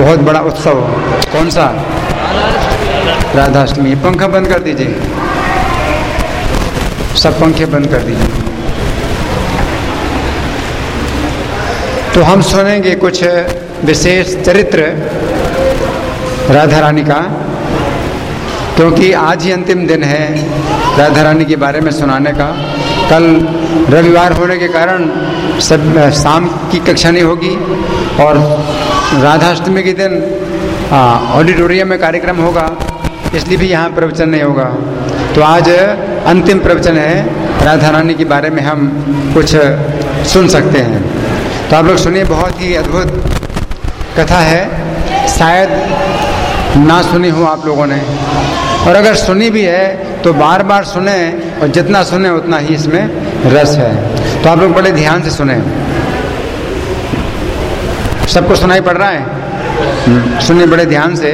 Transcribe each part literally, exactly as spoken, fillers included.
बहुत बड़ा उत्सव। कौन सा? राधाष्टमी। पंखा बंद कर दीजिए, सब पंखे बंद कर दीजिए। तो हम सुनेंगे कुछ विशेष चरित्र राधा रानी का, क्योंकि आज ही अंतिम दिन है राधा रानी के बारे में सुनाने का। कल रविवार होने के कारण सब शाम की कक्षा नहीं होगी और राधाष्टमी के दिन ऑडिटोरियम में कार्यक्रम होगा, इसलिए भी यहाँ प्रवचन नहीं होगा। तो आज अंतिम प्रवचन है, राधा रानी के बारे में हम कुछ सुन सकते हैं। तो आप लोग सुनिए, बहुत ही अद्भुत कथा है, शायद ना सुनी हो आप लोगों ने, और अगर सुनी भी है तो बार बार सुने, और जितना सुने उतना ही इसमें रस है। तो आप लोग बड़े ध्यान से सुने। सबको सुनाई पड़ रहा है? सुनिए बड़े ध्यान से।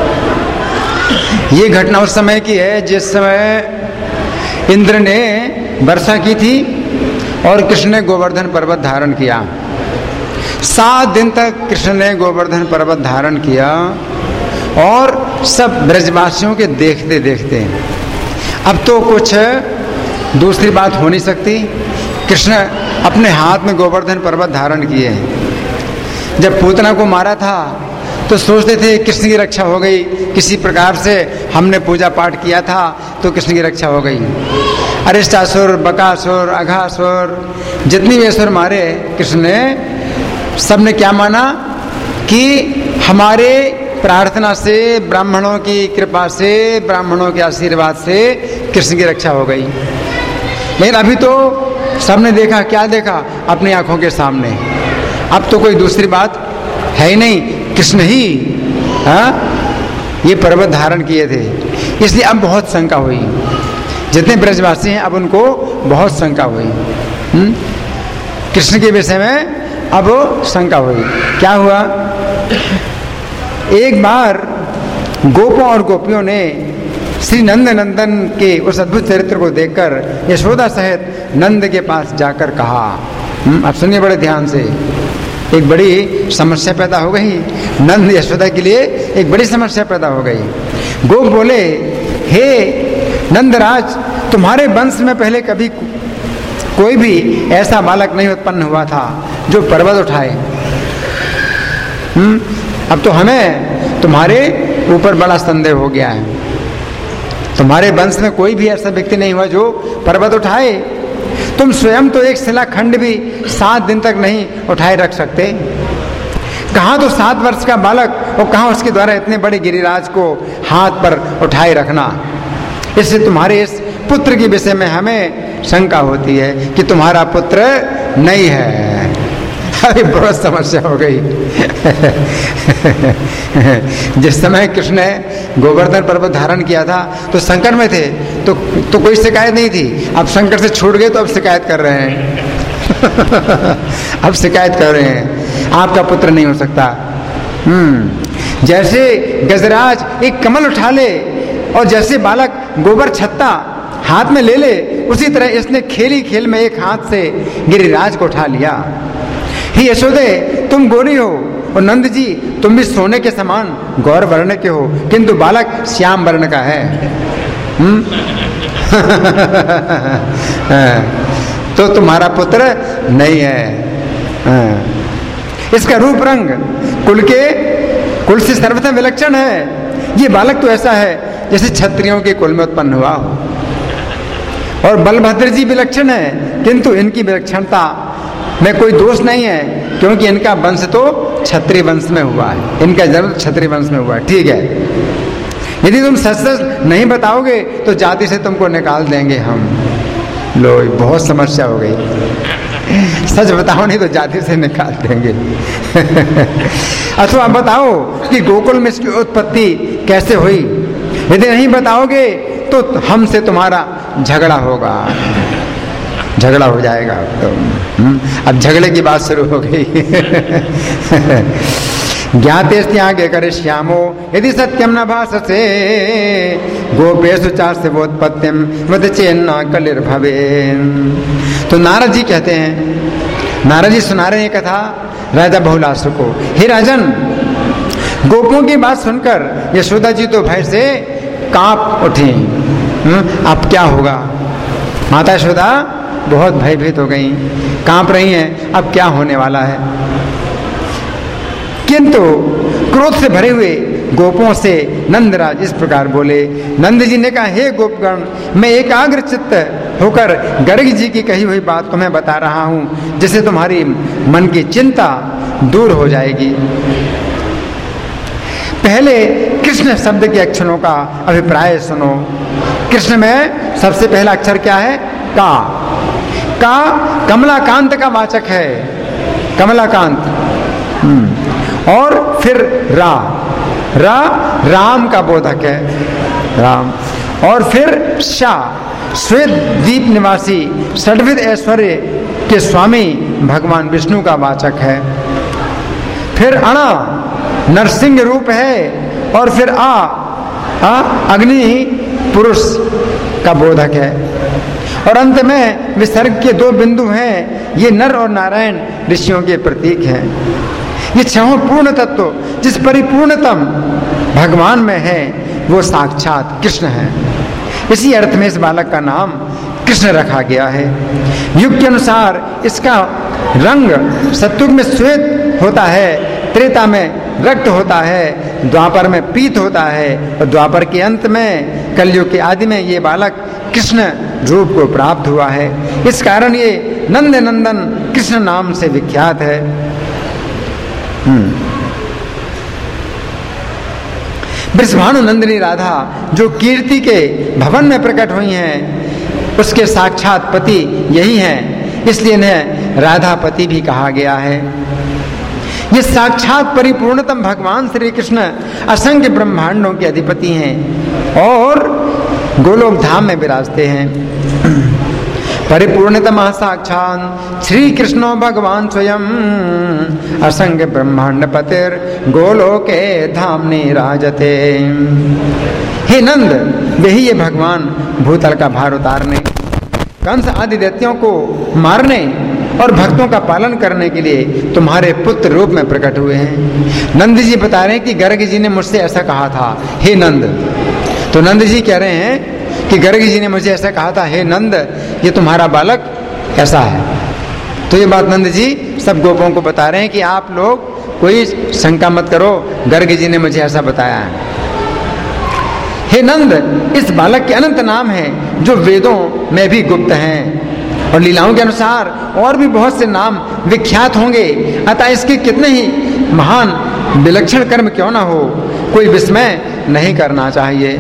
ये घटना उस समय की है जिस समय इंद्र ने वर्षा की थी और कृष्ण ने गोवर्धन पर्वत धारण किया। सात दिन तक कृष्ण ने गोवर्धन पर्वत धारण किया और सब ब्रजवासियों के देखते देखते अब तो कुछ दूसरी बात हो नहीं सकती। कृष्ण अपने हाथ में गोवर्धन पर्वत धारण किए। जब पूतना को मारा था तो सोचते थे कृष्ण की रक्षा हो गई, किसी प्रकार से हमने पूजा पाठ किया था तो कृष्ण की रक्षा हो गई। अरिष्टासुर, बकासुर, अघासुर, जितनी भी असुर मारे कृष्ण ने, सबने क्या माना कि हमारे प्रार्थना से, ब्राह्मणों की कृपा से, ब्राह्मणों के आशीर्वाद से कृष्ण की रक्षा हो गई। लेकिन अभी तो सबने देखा, क्या देखा? अपनी आंखों के सामने। अब तो कोई दूसरी बात है ही नहीं, कृष्ण ही हाँ ये पर्वत धारण किए थे। इसलिए अब बहुत शंका हुई, जितने ब्रजवासी हैं अब उनको बहुत शंका हुई। हुँ? कृष्ण के विषय में अब शंका हुई। क्या हुआ? एक बार गोपों और गोपियों ने श्री नंद नंदन के उस अद्भुत चरित्र को देखकर यशोदा सहित नंद के पास जाकर कहा। अब सुनिए बड़े ध्यान से, एक बड़ी समस्या पैदा हो गई। नंद यशोदा के लिए एक बड़ी समस्या पैदा हो गई। गोप बोले, हे नंदराज, तुम्हारे वंश में पहले कभी कोई भी ऐसा बालक नहीं उत्पन्न हुआ था जो पर्वत उठाए। हम्म अब तो हमें तुम्हारे ऊपर बड़ा संदेह हो गया है। तुम्हारे वंश में कोई भी ऐसा व्यक्ति नहीं हुआ जो पर्वत उठाए। तुम स्वयं तो एक शिलाखंड भी सात दिन तक नहीं उठाए रख सकते। कहाँ तो सात वर्ष का बालक और कहाँ उसके द्वारा इतने बड़े गिरिराज को हाथ पर उठाए रखना। इससे तुम्हारे इस पुत्र के विषय में हमें शंका होती है कि तुम्हारा पुत्र नहीं है। अरे बहुत समस्या हो गई। जिस समय कृष्ण ने गोवर्धन पर्वत धारण किया था तो संकट में थे, तो तो कोई शिकायत नहीं थी। अब संकट से छूट गए तो अब शिकायत कर रहे हैं। अब शिकायत कर रहे हैं, आपका पुत्र नहीं हो सकता। हम्म जैसे गजराज एक कमल उठा ले और जैसे बालक गोबर छत्ता हाथ में ले ले, उसी तरह इसने खेली खेल में एक हाथ से गिरिराज को उठा लिया। ही यशोदे, तुम गोरी हो और नंद जी तुम भी सोने के समान गौर वर्ण के हो, किंतु बालक श्याम वर्ण का है। हम्म तो तुम्हारा पुत्र नहीं है। इसका रूप रंग कुल के कुल से सर्वथा विलक्षण है। ये बालक तो ऐसा है जैसे क्षत्रियों के कुल में उत्पन्न हुआ हो। और बलभद्र जी विलक्षण है, किंतु इनकी विलक्षणता में कोई दोष नहीं है, क्योंकि इनका वंश तो क्षत्रिय वंश में हुआ है। इनका जन्म क्षत्रिय वंश में हुआ है। ठीक है, यदि तुम सच सच नहीं बताओगे तो जाति से तुमको निकाल देंगे हम। लो, बहुत समस्या हो गई। सच बताओ नहीं तो जाति से निकाल देंगे। अथवा बताओ कि गोकुल में इसकी उत्पत्ति कैसे हुई। यदि नहीं बताओगे तो हमसे तुम्हारा झगड़ा होगा, झगड़ा हो जाएगा। तो अब झगड़े की बात शुरू हो गई। ज्ञाते आगे करे श्यामो यदि सत्यम न भाससे गोपेशु चास्य वोत्पत्तिम वद चेन्ना कलिर भवे। तो नारद जी कहते हैं, नारद जी सुना रहे हैं कथा राजा बहुलासु को, हे राजन, गोपों की बात सुनकर यशोदा जी तो भय से कांप उठी। अब क्या होगा? माता यशोदा बहुत भयभीत हो गई, कांप रही हैं, अब क्या होने वाला है। किंतु क्रोध से भरे हुए गोपों से नंदराज इस प्रकार बोले। नंद जी ने कहा, हे गोपगण, मैं एकाग्र चित्त होकर गर्ग जी की कही हुई बात तुम्हें बता रहा हूं, जिससे तुम्हारी मन की चिंता दूर हो जाएगी। पहले कृष्ण शब्द के अक्षरों का अभिप्राय सुनो। कृष्ण में सबसे पहला अक्षर क्या है? का। का कमलाकांत का वाचक है, कमलाकांत। और फिर रा, रा राम का बोधक है, राम। और फिर शा, श्वेत द्वीप निवासी षड्विध ऐश्वर्य के स्वामी भगवान विष्णु का वाचक है। फिर अणा नरसिंह रूप है। और फिर आ, आ अग्नि पुरुष का बोधक है। और अंत में विसर्ग के दो बिंदु हैं, ये नर और नारायण ऋषियों के प्रतीक हैं। ये छहों पूर्ण तत्व जिस परिपूर्णतम भगवान में है वो साक्षात कृष्ण है। इसी अर्थ में इस बालक का नाम कृष्ण रखा गया है। युग के अनुसार इसका रंग सत्युग में श्वेत होता है, त्रेता में रक्त होता है, द्वापर में पीत होता है और द्वापर के अंत में कलयुग के आदि में ये बालक कृष्ण रूप को प्राप्त हुआ है। इस कारण ये नंद नंदन कृष्ण नाम से विख्यात है। वृषभानु नंदिनी राधा जो कीर्ति के भवन में प्रकट हुई हैं, उसके साक्षात पति यही हैं, इसलिए इन्हें राधापति भी कहा गया है। ये साक्षात परिपूर्णतम भगवान श्री कृष्ण असंख्य ब्रह्मांडों के अधिपति हैं और गोलोक धाम में विराजते हैं। परिपूर्णतम साक्षात श्री कृष्णो भगवान स्वयं असंख्य ब्रह्मांड पतिर गोलोके धामनि राजते। हे नंद, वही ये भगवान भूतल का भार उतारने, कंस आदि दैत्यों को मारने और भक्तों का पालन करने के लिए तुम्हारे पुत्र रूप में प्रकट हुए हैं। नंद जी बता रहे हैं कि गर्ग जी ने मुझसे ऐसा कहा था, हे नंद। तो नंद जी कह रहे हैं कि गर्ग जी ने मुझे ऐसा कहा था, हे नंद, ये तुम्हारा बालक ऐसा है। तो ये बात नंद जी सब गोपों को बता रहे हैं कि आप लोग कोई शंका मत करो, गर्ग जी ने मुझे ऐसा बताया है। हे नंद, इस बालक के अनंत नाम हैं जो वेदों में भी गुप्त हैं और लीलाओं के अनुसार और भी बहुत से नाम विख्यात होंगे। अतः इसके कितने ही महान विलक्षण कर्म क्यों ना हो, कोई विस्मय नहीं करना चाहिए।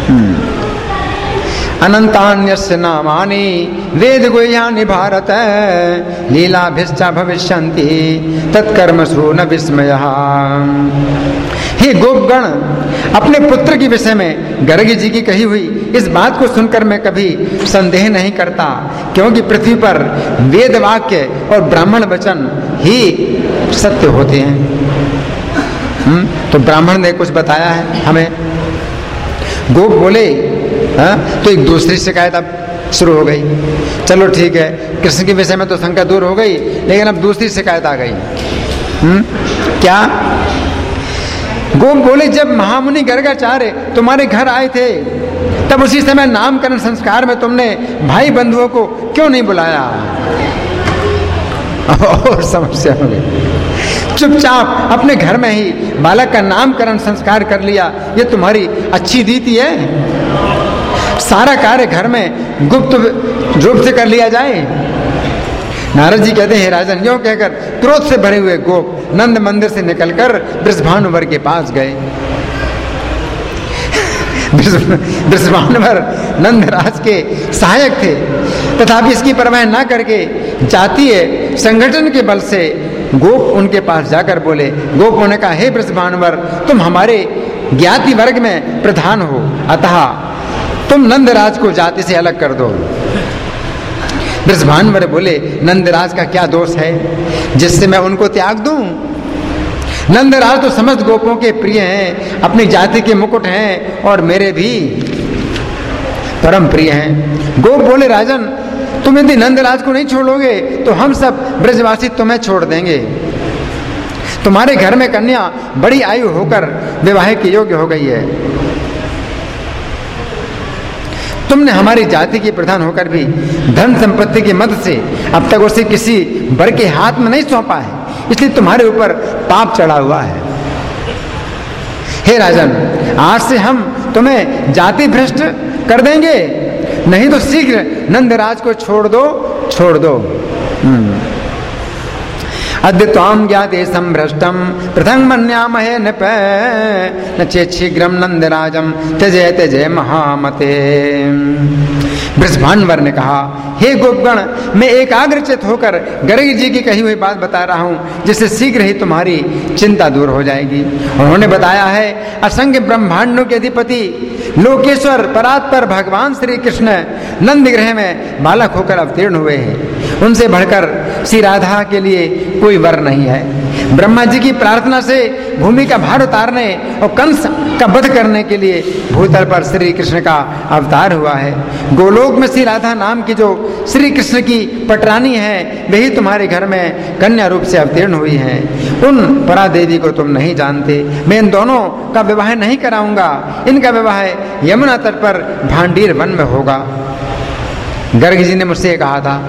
अनंतान्यस्य नामानि वेद गुह्यानि भारत लीलाभिश्च भविष्यन्ति तत्कर्मसु न विस्मयः। हे गोपगण, अपने पुत्र के विषय में गर्ग जी की कही हुई इस बात को सुनकर मैं कभी संदेह नहीं करता, क्योंकि पृथ्वी पर वेद वाक्य और ब्राह्मण वचन ही सत्य होते हैं। हुँ? तो ब्राह्मण ने कुछ बताया है हमें। गोप बोले, हाँ? तो एक दूसरी शिकायत अब शुरू हो गई। चलो ठीक है, कृष्ण के विषय में तो शंका दूर हो गई, लेकिन अब दूसरी शिकायत आ गई। हुँ? क्या? गोप बोले, जब महामुनि गर्गाचार्य तुम्हारे घर आए थे तब उसी समय नामकरण संस्कार में तुमने भाई बंधुओं को क्यों नहीं बुलाया? और समस्या हो गई। चुपचाप अपने घर में ही बालक का नामकरण संस्कार कर लिया, ये तुम्हारी अच्छी रीति है? सारा कार्य घर में गुप्त रूप से कर लिया जाए। नारद जी कहते हैं, राजन, यो कहकर क्रोध से भरे हुए गोप नंद मंदिर से निकलकर वृषभानुवर के पास गए। वृषभानुवर नंदराज के सहायक थे, तथापि इसकी परवाह न करके जातीय संगठन के बल से गोप उनके पास जाकर बोले। गोपों ने कहा, हे वृषभानुवर, तुम हमारे ज्ञाति वर्ग में प्रधान हो, अतः तुम नंदराज को जाति से अलग कर दो। वृषभानुवर बोले, नंदराज का क्या दोष है जिससे मैं उनको त्याग दूं? नंदराज तो समस्त गोपों के प्रिय हैं, अपनी जाति के मुकुट हैं और मेरे भी परम प्रिय हैं। गोप बोले, राजन, तुम यदि नंदराज को नहीं छोड़ोगे तो हम सब ब्रजवासी तुम्हें छोड़ देंगे। तुम्हारे घर में कन्या बड़ी आयु होकर विवाह के योग्य हो गई है। तुमने हमारी जाति की प्रधान होकर भी धन संपत्ति की मदद से अब तक उसे किसी वर के हाथ में नहीं सौंपा है, इसलिए तुम्हारे ऊपर पाप चढ़ा हुआ है। हे राजन, आज से हम तुम्हें जाति भ्रष्ट कर देंगे, नहीं तो शीघ्र नंदराज को छोड़ दो छोड़ दो। अद्य त्वाम ज्ञाते संभ्रष्टम पृथंग मन्यामहे नृप न चेत् शीघ्रम नंदराजम त्यजय त्यजय महामते। बृषभानुवर ने कहा, हे गोपगण, मैं एकाग्रचित होकर गर्ग जी की कही हुई बात बता रहा हूँ, जिससे शीघ्र ही तुम्हारी चिंता दूर हो जाएगी। उन्होंने बताया है, असंख्य ब्रह्मांडों के अधिपति लोकेश्वर परात्पर भगवान श्री कृष्ण नंदगृह में बालक होकर अवतीर्ण हुए हैं। उनसे बढ़कर श्री राधा के लिए कोई वर नहीं है। ब्रह्मा जी की प्रार्थना से भूमि का भार उतारने और कंस का वध करने के लिए भूतल पर श्री कृष्ण का अवतार हुआ है। गोलोक में श्री राधा नाम की जो श्री कृष्ण की पटरानी है, वही तुम्हारे घर में कन्या रूप से अवतीर्ण हुई है। उन परा देवी को तुम नहीं जानते। मैं इन दोनों का विवाह नहीं कराऊंगा। इनका विवाह यमुना तट पर भांडीर वन में होगा। गर्ग जी ने मुझसे कहा था,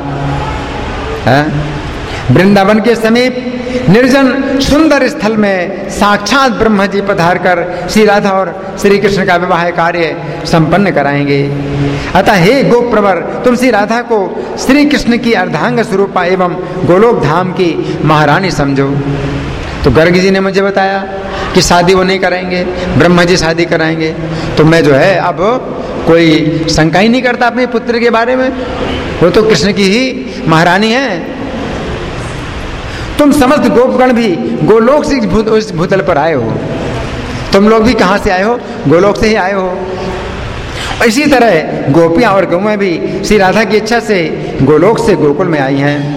वृंदावन के समीप निर्जन सुंदर स्थल में साक्षात ब्रह्मा जी पधार कर श्री राधा और श्री कृष्ण का विवाह कार्य संपन्न कराएंगे। अतः हे गोप प्रवर, तुम श्री राधा को श्री कृष्ण की अर्धांग स्वरूपा एवं गोलोक धाम की महारानी समझो। तो गर्ग जी ने मुझे बताया कि शादी वो नहीं कराएंगे, ब्रह्मा जी शादी कराएंगे। तो मैं जो है अब कोई शंका ही नहीं करता अपने पुत्र के बारे में, वो तो कृष्ण की ही महारानी है। तुम समस्त गोपगण भी गोलोक से भूत, उस भूतल पर आए हो। तुम लोग भी कहाँ से आए हो? गोलोक से ही आए हो। इसी तरह गोपियां और गौएं भी श्री राधा की इच्छा से गोलोक से गोकुल में आई हैं।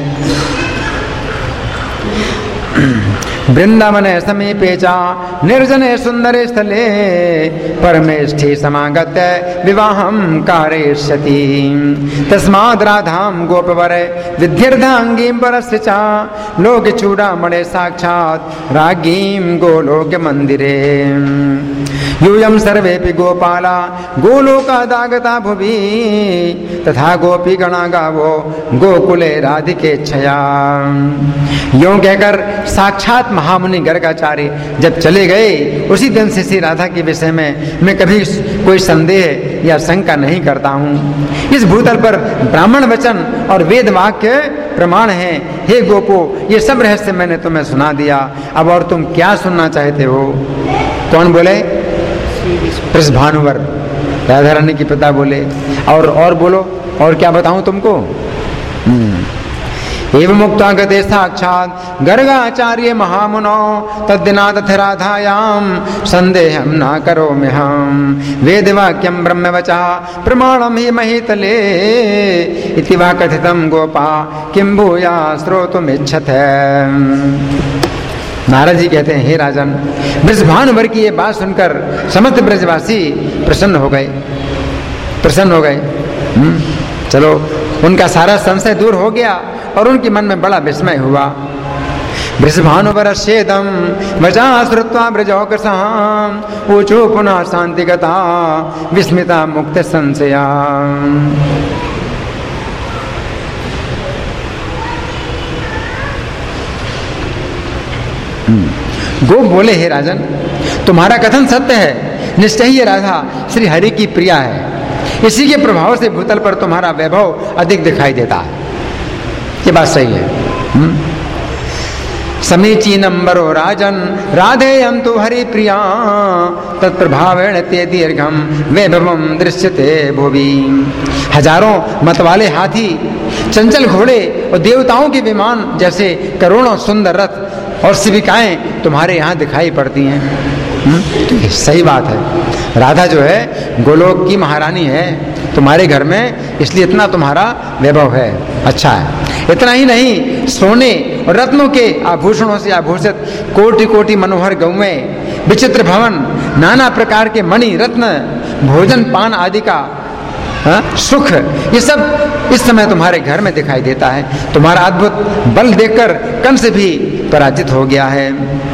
वृंदावन समीपे चा निर्जने सुंदरे स्थले परमेष्ठि समागत्य विवाहं कारयिष्यति। तस्माद् राधां गोपवर विद्यर्धांगीं परस्य चा लोक चूड़ामणे साक्षात् राज्ञीं गोलोक मंदिरे। यूयं सर्वेपि गोपाला गोलोकादागता भुवि तथा गोपी गणा गावो गोकुले राधिके छया। यूं कहकर साक्षात महामुनि गर्गाचार्य जब चले गए, उसी दिन से श्री राधा के विषय में मैं कभी कोई संदेह या शंका नहीं करता हूँ। इस भूतल पर ब्राह्मण वचन और वेद वाक्य प्रमाण है। हे गोपो, ये सब रहस्य मैंने तुम्हें सुना दिया। अब और तुम क्या सुनना चाहते हो? कौन बोले? बृषभानुवर, राधा रानी के पिता बोले। और और बोलो, और क्या बताऊं तुमको? एवं मुक्ता गते साक्षात गर्गाचार्य महामुनो तद्दिनाथ राधायां संदेहं न करोमि हम वेदवाक्यं ब्रह्मवचा प्रमाणं हि महितले इति वा कथितं गोपा किं भूया श्रोतुमिच्छते। नारद जी कहते हैं, हे राजन, बृषभानुवर की ये बात सुनकर समस्त ब्रजवासी प्रसन्न हो गए प्रसन्न हो गए चलो, उनका सारा संशय दूर हो गया और उनके मन में बड़ा विस्मय हुआ। बृषभानुवर शेदम वचा श्रुत्वा ब्रजौकसः ऊचो पुनः शांतिगता विस्मिता मुक्त संशया। गोप बोले, हे राजन, तुम्हारा कथन सत्य है। निश्चय ही ये राधा श्री हरि की प्रिया है। इसी के प्रभाव से भूतल पर तुम्हारा वैभव अधिक दिखाई देता है। ये बात सही है। समीचीनंबरो राजन राधेयं तु हरि प्रिया तत्प्रभावेण ते दीर्घम वैभवम दृश्यते भुवि। हजारों मतवाले हाथी, चंचल घोड़े और देवताओं के विमान जैसे करोड़ों सुंदर रथ और शिविकाएं तुम्हारे यहाँ दिखाई पड़ती हैं। तो ये सही बात है। राधा जो है गोलोक की महारानी है तुम्हारे घर में, इसलिए इतना तुम्हारा वैभव है। अच्छा है। इतना ही नहीं, सोने और रत्नों के आभूषणों से आभूषित कोटि कोटि मनोहर गौएं, विचित्र भवन, नाना प्रकार के मणि रत्न, भोजन पान आदि का हा? सुख, ये सब इस समय तुम्हारे घर में दिखाई देता है। तुम्हारा अद्भुत बल देखकर कंस भी पराजित हो गया है।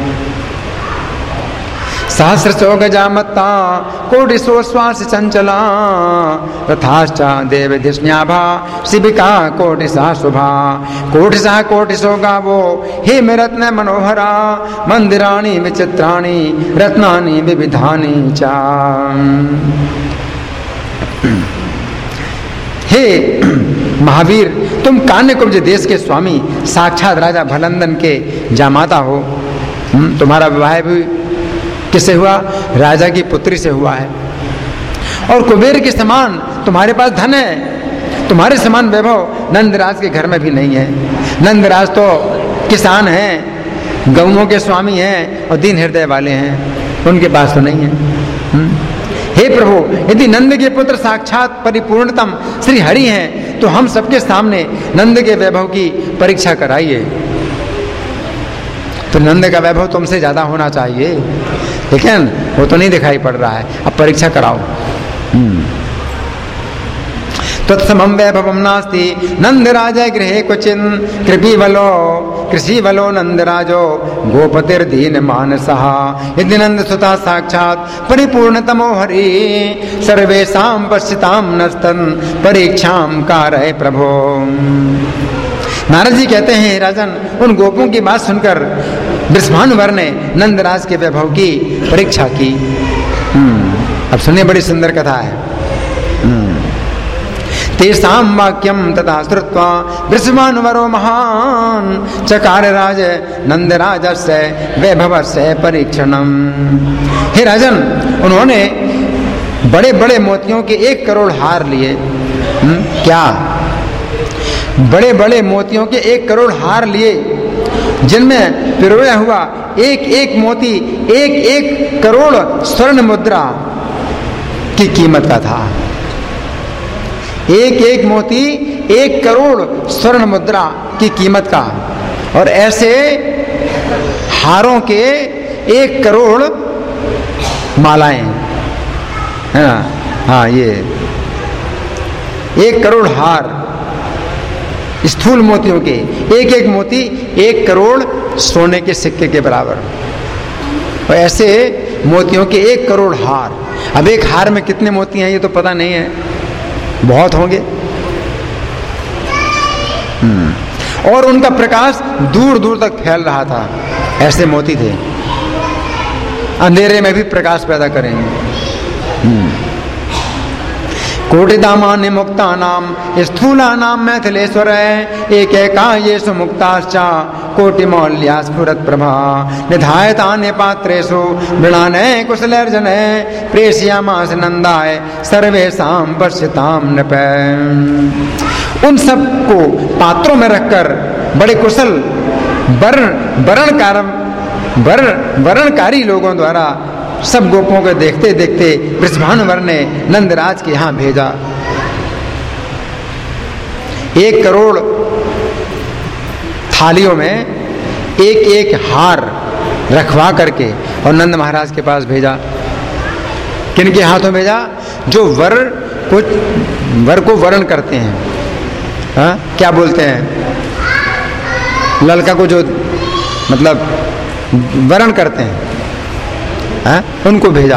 सहस्र सौ गजामत्ता कोटि सौ श्वास चंचला तथाश्च देव धिष्ण्याभा शिविका कोटि सह शुभा कोटि सह कोटि सौ गावो हे मे रत्न मनोहरा मंदिराणि विचित्राणि रत्नानि विविधानि च। हे महावीर, तुम कान्यकुब्ज देश के स्वामी साक्षात राजा भलंदन के जामाता हो। तुम्हारा विवाह भी किससे हुआ? राजा की पुत्री से हुआ है। और कुबेर के समान तुम्हारे पास धन है, तुम्हारे समान वैभव नंदराज के घर में भी नहीं है। नंदराज तो किसान हैं, गऊओं के स्वामी हैं और दीन हृदय वाले हैं, उनके पास तो नहीं है। हुँ? हे प्रभु, यदि नंद के पुत्र साक्षात परिपूर्णतम श्री हरि हैं तो हम सबके सामने नंद के वैभव की परीक्षा कराइए। तो नंद का वैभव तुमसे ज्यादा होना चाहिए, लेकिन वो तो नहीं दिखाई पड़ रहा है। अब परीक्षा कराओ। तत्समं वैभवं नास्ति नंदराज गृहे क्वचिन कृपी बलो कृषि बलो नंदराजो गोपतिर्दीन मानसः यदि नंद सुता साक्षात परिपूर्णतमो हरि सर्वेषां पश्चितां नस्तन परीक्षां कारय प्रभो। नारद जी कहते हैं, राजन, उन गोपों की बात सुनकर वृषभानुवर ने नंदराज के वैभव की परीक्षा की। अब सुनिए, बड़ी सुंदर कथा है। तेषां वाक्यं तथा श्रुत्वा वृषभानुवरो महान चकार राज नंदराजस्य वैभवस्य परीक्षणम्। हे राजन, उन्होंने बड़े बड़े मोतियों के एक करोड़ हार लिए। क्या? बड़े बड़े मोतियों के एक करोड़ हार लिए, जिनमें पिरोया हुआ एक एक मोती एक एक करोड़ स्वर्ण मुद्रा की कीमत का था। एक एक मोती एक करोड़ स्वर्ण मुद्रा की कीमत का, और ऐसे हारों के एक करोड़ मालाएं, है ना? हाँ, ये एक करोड़ हार स्थूल मोतियों के, एक एक मोती एक करोड़ सोने के सिक्के के बराबर, और ऐसे मोतियों के एक करोड़ हार। अब एक हार में कितने मोती हैं ये तो पता नहीं है, बहुत होंगे। और उनका प्रकाश दूर दूर तक फैल रहा था। ऐसे मोती थे, अंधेरे में भी प्रकाश पैदा करेंगे। कोटिदामानि मुक्तानाम स्थूलानाम मैथिलेश्वर एक एका येषु मुक्ताश्चा कोटिमौल्या स्फुरत प्रभा निधायतानि पात्रेषु मृणाने कुशलर्जने प्रेषयामास नंदाय सर्वेषां पश्यतां नृप। उन सब को पात्रों में रखकर बड़े कुशल वर्ण वरणकार वर्ण वरणकारी लोगों द्वारा सब गोपों को देखते देखते वृषभानुवर ने नंदराज के यहां भेजा। एक करोड़ थालियों में एक एक हार रखवा करके और नंद महाराज के पास भेजा। किन के हाथों भेजा? जो वर को वर को वरण करते हैं। हा? क्या बोलते हैं? लड़का को जो मतलब वरण करते हैं, है? उनको भेजा।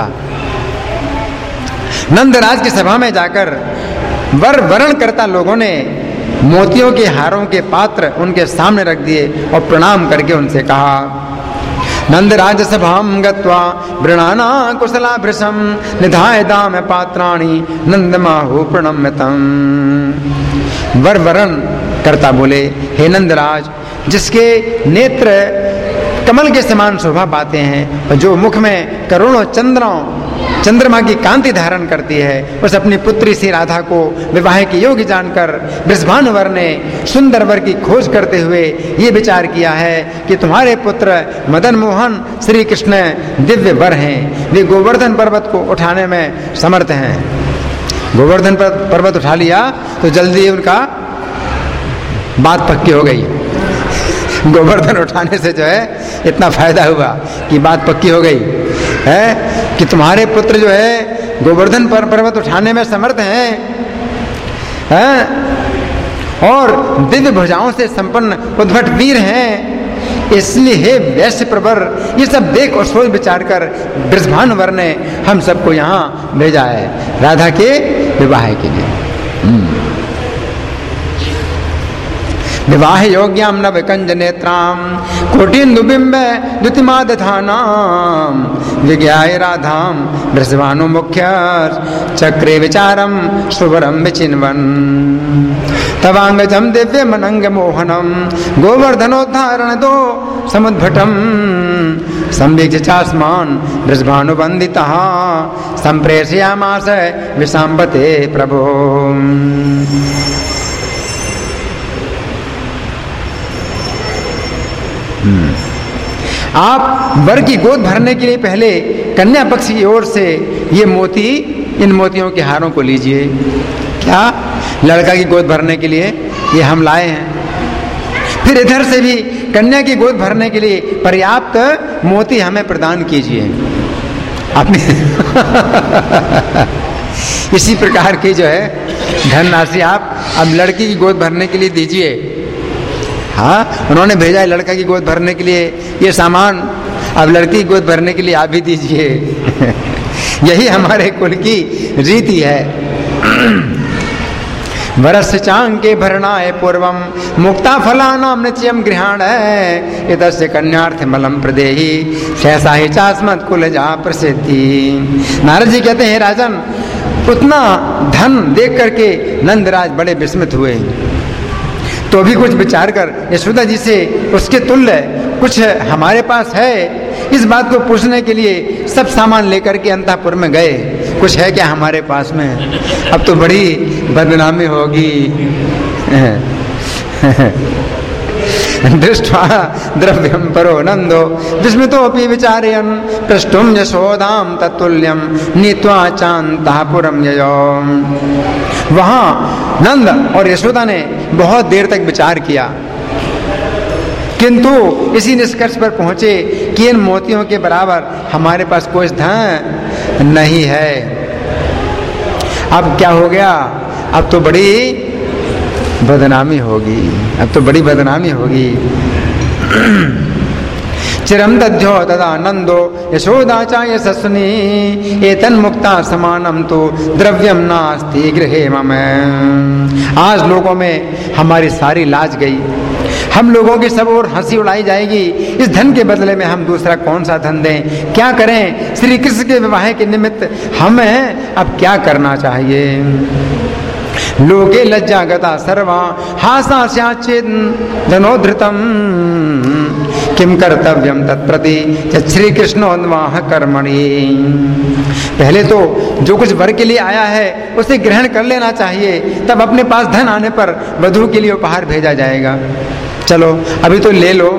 नंदराज की सभा में जाकर वर वरण करता लोगों ने मोतियों के हारों के पात्र उनके सामने रख दिए और प्रणाम करके उनसे कहा, नंदराज सभाम गत्वा वृणाना कुशला भृशम निधाय दाम पात्राणि नंदमाहु प्रणम्यतम। वर वरण करता बोले, हे नंदराज, जिसके नेत्र कमल के समान शोभा पाते हैं और जो मुख में करोड़ों चंद्रों चंद्रमा की कांति धारण करती है, उस अपनी पुत्री सी राधा को विवाह के योग्य जानकर वृषभानुवर ने सुंदर वर की खोज करते हुए ये विचार किया है कि तुम्हारे पुत्र मदन मोहन श्री कृष्ण दिव्य वर हैं। वे गोवर्धन पर्वत को उठाने में समर्थ हैं। गोवर्धन पर्वत उठा लिया तो जल्दी उनका बात पक्की हो गई। गोवर्धन उठाने से जो है इतना फायदा हुआ कि बात पक्की हो गई है कि तुम्हारे पुत्र जो है गोवर्धन पर पर्वत उठाने में समर्थ हैं, हैं? और दिव्य भुजाओं से संपन्न उद्भट वीर हैं। इसलिए हे वैश्य प्रवर, ये सब देख और सोच विचार कर बृषभानुवर ने हम सबको यहाँ भेजा है राधा के विवाह के लिए। विवाह योग्याम नव कंज नेत्राम कोटिन्दुबिंब द्युतिमादधानाम विज्ञाय राधाम वृषभानु मुख्य चक्रे विचारम सुवरम विचिन्वन तवांगजम दिव्य मनंग मोहनम गोवर्धनोद्धारण दो समुद्भटम संवीक्ष्य चास्मान वृषभानु वंदितः संप्रेषयामास विशांबते प्रभो। आप वर की गोद भरने के लिए पहले कन्या पक्ष की ओर से ये मोती, इन मोतियों के हारों को लीजिए। क्या लड़का की गोद भरने के लिए ये हम लाए हैं। फिर इधर से भी कन्या की गोद भरने के लिए पर्याप्त मोती हमें प्रदान कीजिए। आपने इसी प्रकार की जो है धनराशि आप अब लड़की की गोद भरने के लिए दीजिए। हाँ, उन्होंने भेजा है लड़का की गोद भरने के लिए ये सामान, अब लड़की की गोद भरने के लिए आप भी दीजिए। यही हमारे कुल की रीति है। वरस्य चांके भरणाय पूर्वम मुक्ता फलानाम नित्यम गृहाण है इतस्य कन्यार्थ मलम प्रदेहि सहसा ही चास्मत कुल जा प्रसिद्धि। नारद जी कहते हैं राजन, उतना धन देख करके नंदराज बड़े विस्मित हुए, तो भी कुछ विचार कर यशोदा जी से उसके तुल्य कुछ हमारे पास है, इस बात को पूछने के लिए सब सामान लेकर के अंतःपुर में गए। कुछ है क्या हमारे पास में? अब तो बड़ी बदनामी होगी। दृष्ट्वा द्रव्यम परो नंदो विस्मितोऽपि विचारयन् पृष्ठुम यशोदाम तत्तुल्यम नीत्वा चांतापुरम ययो। वहां नंद और यशोदा ने बहुत देर तक विचार किया, किंतु इसी निष्कर्ष पर पहुंचे कि इन मोतियों के बराबर हमारे पास कोई धन नहीं है। अब क्या हो गया? अब तो बड़ी बदनामी होगी, अब तो बड़ी बदनामी होगी। चिरम दध्यो तदा नंदो यशोदा च यशस्विनी एतन मुक्ता समानम तो द्रव्यम नास्ति गृहे मम। आज लोगों में हमारी सारी लाज गई, हम लोगों की सब और हंसी उड़ाई जाएगी। इस धन के बदले में हम दूसरा कौन सा धन दें? क्या करें? श्री कृष्ण के विवाह के निमित्त हमें अब क्या करना चाहिए? लोके लज्जा गता सर्वा हासा स्याच्चेद धनोधृतम किम कर्तव्यम तत्प्रति श्री कृष्णोन्वाह कर्मणि। पहले तो जो कुछ वर के लिए आया है उसे ग्रहण कर लेना चाहिए, तब अपने पास धन आने पर वधू के लिए उपहार भेजा जाएगा। चलो अभी तो ले लो।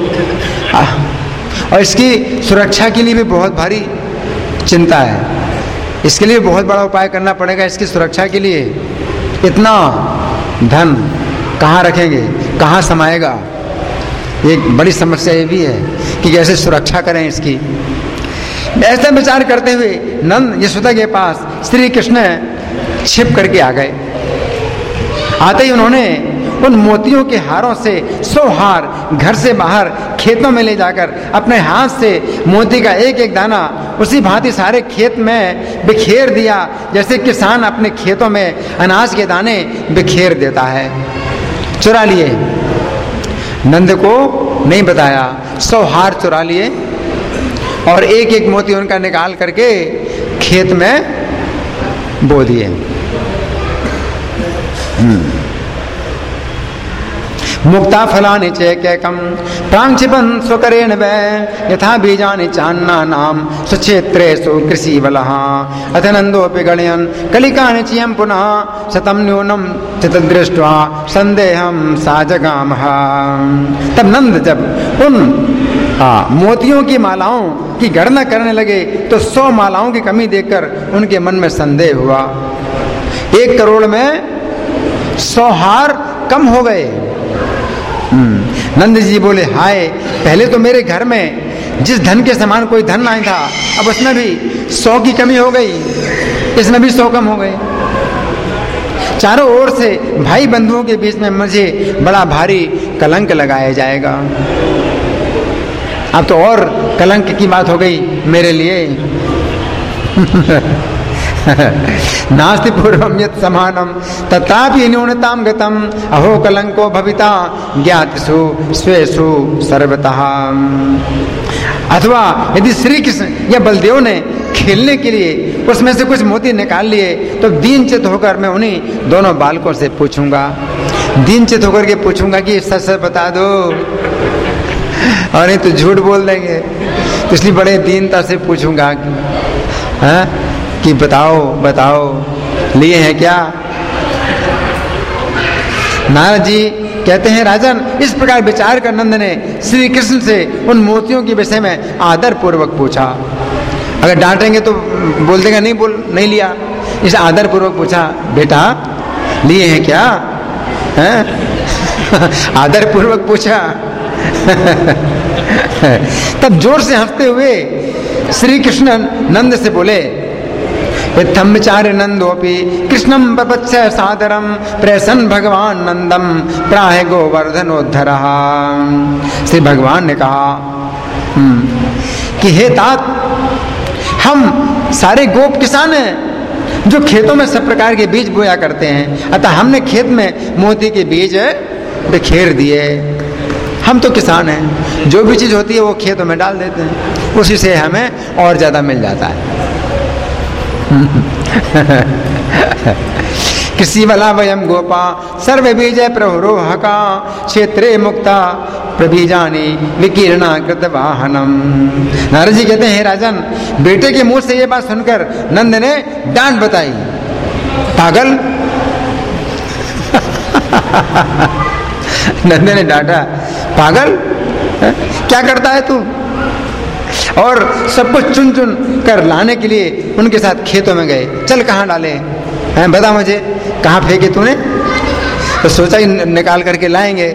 और इसकी सुरक्षा के लिए भी बहुत भारी चिंता है, इसके लिए बहुत बड़ा उपाय करना पड़ेगा। इसकी सुरक्षा के लिए इतना धन कहाँ रखेंगे, कहाँ समाएगा? एक बड़ी समस्या ये भी है कि कैसे सुरक्षा करें इसकी। ऐसा विचार करते हुए नंद यशोदा के पास श्री कृष्ण छिप करके आ गए। आते ही उन्होंने उन मोतियों के हारों से सौ हार घर से बाहर खेतों में ले जाकर अपने हाथ से मोती का एक एक दाना उसी भांति सारे खेत में बिखेर दिया, जैसे किसान अपने खेतों में अनाज के दाने बिखेर देता है। चुरा लिए, नंद को नहीं बताया, सौ हार चुरा लिए और एक एक मोती उनका निकाल करके खेत में बो दिए। मुक्ता फलानि चैकैकं प्रांक्षिपन् स्वकरेण वै यथा बीजानि चान्नानां स्वक्षेत्रेषु कृषिवलः अथ नन्दोऽपि गणयन् कलिकानि चियं पुनः शतं न्यूनं च तद्दृष्ट्वा संदेहं सा जगामः। तब नंद जब उन आ, मोतियों की मालाओं की गणना करने लगे तो सौ मालाओं की कमी देखकर उनके मन में संदेह हुआ। एक करोड़ में सौ हार कम हो गए। नंद जी बोले, हाय, पहले तो मेरे घर में जिस धन के समान कोई धन नहीं था, अब उसमें भी सौ की कमी हो गई, इसमें भी सौ कम हो गए। चारों ओर से भाई बंधुओं के बीच में मुझे बड़ा भारी कलंक लगाया जाएगा। अब तो और कलंक की बात हो गई मेरे लिए। नास्ति पूर्वम यत् समानम तथापि न्यूनताम गतम अहो कलंको भविता ज्ञातिषु स्वेषु सर्वतः। अथवा यदि श्री कृष्ण या बलदेव ने खेलने के लिए उसमें से कुछ मोती निकाल लिए तो दीनचित होकर मैं उन्हीं दोनों बालकों से पूछूंगा, दीनचित होकर के पूछूंगा कि सच सच बता दो, और नहीं तो झूठ बोल देंगे। तो इसलिए बड़े दीनता से पूछूंगा हाँ कि बताओ बताओ लिए हैं क्या। नारद जी कहते हैं राजन, इस प्रकार विचार कर नंद ने श्री कृष्ण से उन मोतियों के विषय में आदर पूर्वक पूछा। अगर डांटेंगे तो बोल देगा नहीं बोल नहीं लिया, इस आदर पूर्वक पूछा बेटा लिए हैं क्या हैं? आदर पूर्वक पूछा। तब जोर से हंसते हुए श्री कृष्ण नंद से बोले इत्थम विचार्य नंदोपि कृष्णम पपच्छ सादरम प्रसन्न भगवान नंदम प्राह गोवर्धनोद्धरः। श्री भगवान ने कहा कि हे तात, हम सारे गोप किसान हैं जो खेतों में सब प्रकार के बीज बोया करते हैं, अतः हमने खेत में मोती के बीज बिखेर दिए। हम तो किसान हैं, जो भी चीज होती है वो खेतों में डाल देते हैं, उसी से हमें और ज्यादा मिल जाता है। कृषि बला वयम गोपा सर्व बीज प्रवरोहका क्षेत्रे मुक्ता प्रबीजानी विकीर्णा कृत वाहनम। नारद जी कहते हैं राजन, बेटे के मुंह से ये बात सुनकर नंद ने डांट बताई, पागल। नंद ने डांटा, पागल क्या करता है तू? और सब कुछ चुन चुन कर लाने के लिए उनके साथ खेतों में गए। चल कहाँ डाले हैं बता मुझे, कहाँ फेंके तूने? तो सोचा ही निकाल करके लाएंगे।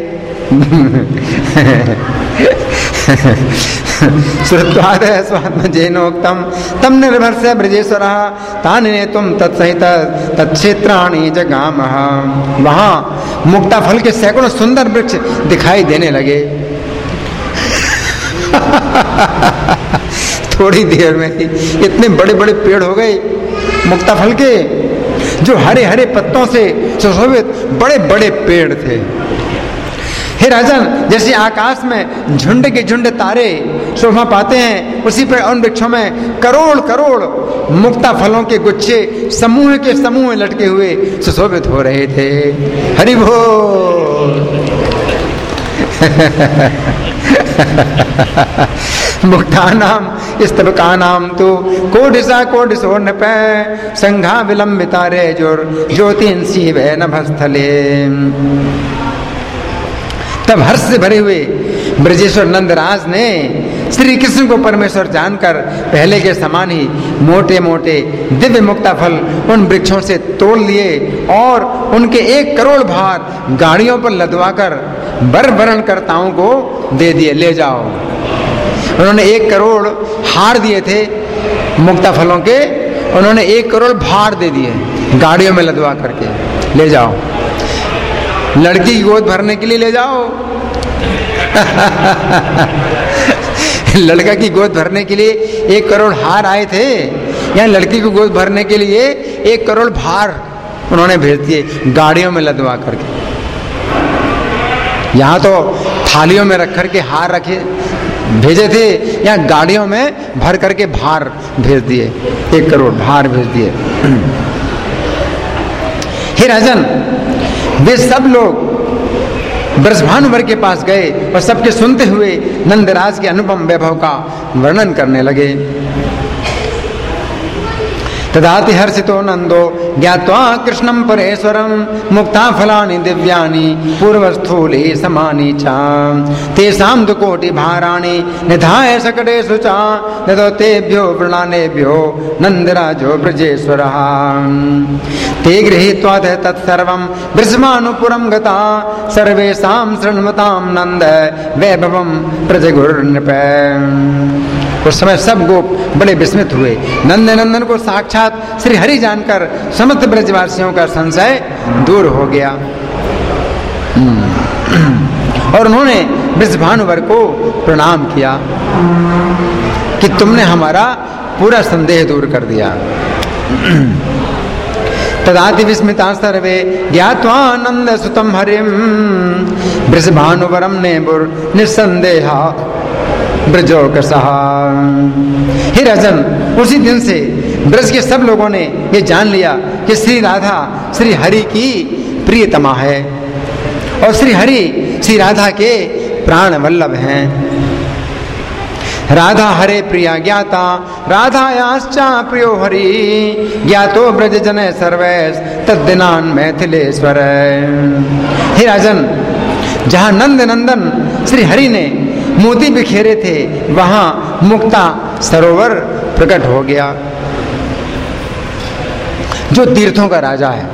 श्रुत्वाद स्वात्म जैनोक्तम तम निर्भर से ब्रजेश्वर ताने तुम तत्सहित तत्क्षेत्राणि जगामः। वहां मुक्ता फल के सैकड़ों सुंदर वृक्ष दिखाई देने लगे। थोड़ी देर में ही इतने बड़े बड़े पेड़ हो गए मुक्ता फल के, जो हरे हरे पत्तों से सुशोभित बड़े बड़े पेड़ थे। हे राजन, जैसे आकाश में झुंड के झुंड तारे शोभा पाते हैं, उसी पर उन वृक्षों में करोड़ करोड़ मुक्ता फलों के गुच्छे समूह के समूह लटके हुए सुशोभित हो रहे थे। हरि बोल। मुक्तानाम स्तबकानाम तो कोडिसा कोडिसोर्न पे संघा विलंबिता रे जोर ज्योतिंसी वे नभस्थले। तब हर्ष से भरे हुए ब्रजेश्वर नंदराज ने श्री कृष्ण को परमेश्वर जानकर पहले के समान ही मोटे मोटे दिव्य मुक्ता फल उन वृक्षों से तोड़ लिए और उनके एक करोड़ भार गाड़ियों पर लदवाकर वर वरण करताओं को दे दिए, ले जाओ। उन्होंने एक करोड़ हार दिए थे मुक्ता फलों के, उन्होंने एक करोड़ भार दे दिए गाड़ियों में लदवा करके, ले जाओ। लड़की की गोद भरने के लिए ले जाओ। लड़का की गोद भरने के लिए एक करोड़ हार आए थे, या लड़की की गोद भरने के लिए एक करोड़ भार उन्होंने भेज दिए गाड़ियों में लदवा करके। यहाँ तो थालियों में रख करके हार रखे भेजे थे, यहाँ गाड़ियों में भर करके भार भेज दिए, एक करोड़ भार भेज दिए। हे राजन, वे सब लोग ब्रजभानुवर के पास गए और सबके सुनते हुए नंदराज के अनुपम वैभव का वर्णन करने लगे। तदाति हर्षितो नंदो ज्ञात्वा कृष्णं परेश्वरं मुक्ता फलानि दिव्यानि पूर्वस्थूले समानि च तेषां दु कोटि भाराणि निधाय सकटेषु च ददौ तेभ्यो वृणानेभ्यो नंदराजो ब्रजेश्वरः। ते गृहीत्वा तत्सर्वं ब्रजमानुपुरं गता सर्वेषां शृण्वतां नंद वैभवं प्रजगुर्नृप। उस समय सब गोप बड़े विस्मित हुए। नंद नंदन को साक्षात श्री हरि जानकर समस्त ब्रजवासियों का संशय दूर हो गया। और उन्होंने वृषभानुवर को प्रणाम किया कि तुमने हमारा पूरा संदेह दूर कर दिया। तदाति विस्मिता सर्वे ज्ञात्वा आनंद सुतम हरिम वृषभानुवरम ने बुर निसंदेहा ब्रजोकसहा। हे राजन, उसी दिन से ब्रज के सब लोगों ने ये जान लिया कि श्री राधा श्री हरि की प्रियतमा है और श्री हरि श्री राधा के प्राण वल्लभ हैं। राधा हरे प्रिया ज्ञाता राधायाश्चा प्रियो हरि ज्ञातो ब्रज जन सर्वैस तद्दिनान मैथिलेश्वर। हे राजन, जहां नंद नंदन श्री हरि ने मोती बिखेरे थे वहां मुक्ता सरोवर प्रकट हो गया, जो तीर्थों का राजा है।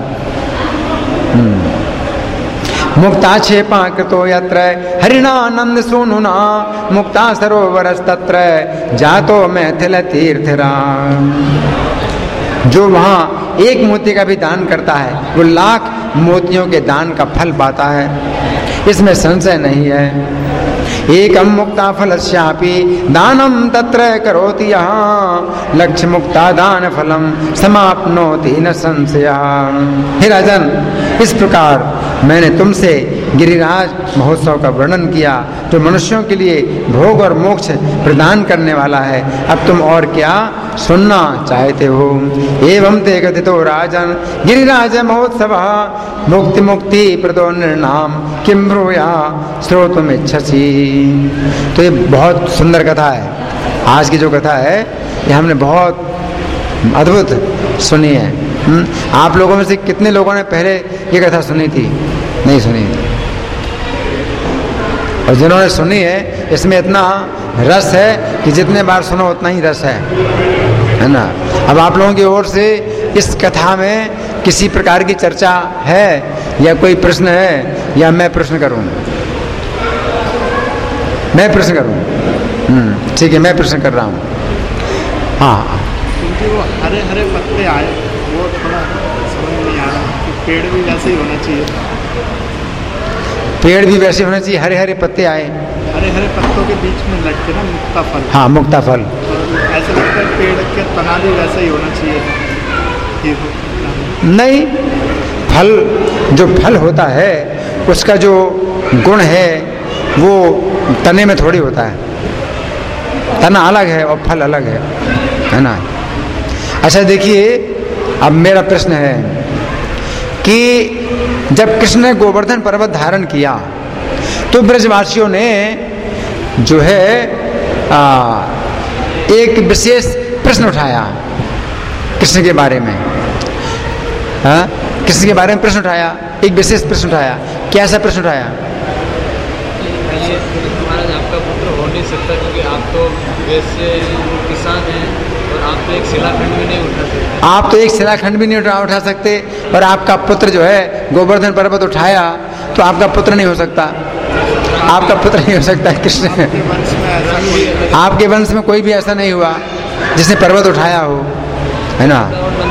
मुक्ता क्षेपा कृतो यत्र हरिणानंद सोनुना मुक्ता सरोवरस्तत्र जातो मैथिल तीर्थराम। जो वहां एक मोती का भी दान करता है वो लाख मोतियों के दान का फल पाता है, इसमें संशय नहीं है। एकम मुक्ता फलस्यापि दानम तत्र करोति यहाँ लक्ष्य मुक्ता दान फलम समाप्नोति न संशया। हे राजन, इस प्रकार मैंने तुमसे गिरिराज महोत्सव का वर्णन किया जो मनुष्यों के लिए भोग और मोक्ष प्रदान करने वाला है। अब तुम और क्या सुनना चाहते हो? एवं ते कथितो राजन गिरिराज महोत्सव मुक्ति मुक्ति प्रदो निर्णाम किम ब्रूया श्रोतुम इच्छसि। तो ये बहुत सुंदर कथा है। आज की जो कथा है ये हमने बहुत अद्भुत सुनी है। हुँ? आप लोगों में से कितने लोगों ने पहले ये कथा सुनी थी? नहीं सुनी थी। और जिन्होंने सुनी है इसमें इतना रस है कि जितने बार सुनो उतना ही रस है, है ना। अब आप लोगों की ओर से इस कथा में किसी प्रकार की चर्चा है या कोई प्रश्न है, या मैं प्रश्न करूं? मैं प्रश्न करूं? ठीक है, मैं प्रश्न कर रहा हूं। हाँ, क्योंकि वो हरे हरे पत्ते आए वो थोड़ा समझ नहीं आ रहा कि पेड़ भी वैसे ही होना चाहिए। पेड़ भी वैसे होना चाहिए, हरे हरे पत्ते आए, हरे हरे पत्तों के बीच में लटके ना मुक्ता फल। हाँ, मुक्ता फल। ऐसा लगता है पेड़ के तना भी वैसे ही होना चाहिए। नहीं, फल जो फल होता है उसका जो गुण है वो तने में थोड़ी होता है। तना अलग है और फल अलग है, है ना। अच्छा देखिए, अब मेरा प्रश्न है कि जब कृष्ण ने गोवर्धन पर्वत धारण किया तो ब्रजवासियों ने जो है आ, एक विशेष प्रश्न उठाया कृष्ण के बारे में। हाँ, कृष्ण के बारे में प्रश्न उठाया, एक विशेष प्रश्न उठाया। कैसा प्रश्न उठाया? महाराज, आपका पुत्र हो नहीं सकता क्योंकि आप तो वैसे किसान हैं और आप तो एक शिलाखंड भी नहीं उठा सकते। आप तो एक शिलाखंड भी नहीं उठा उठा सकते और आपका पुत्र जो है गोवर्धन पर्वत उठाया तो आपका पुत्र नहीं हो सकता। आपका पुत्र नहीं हो सकता है कृष्ण। आपके वंश में कोई भी ऐसा नहीं हुआ जिसने पर्वत उठाया हो, है ना।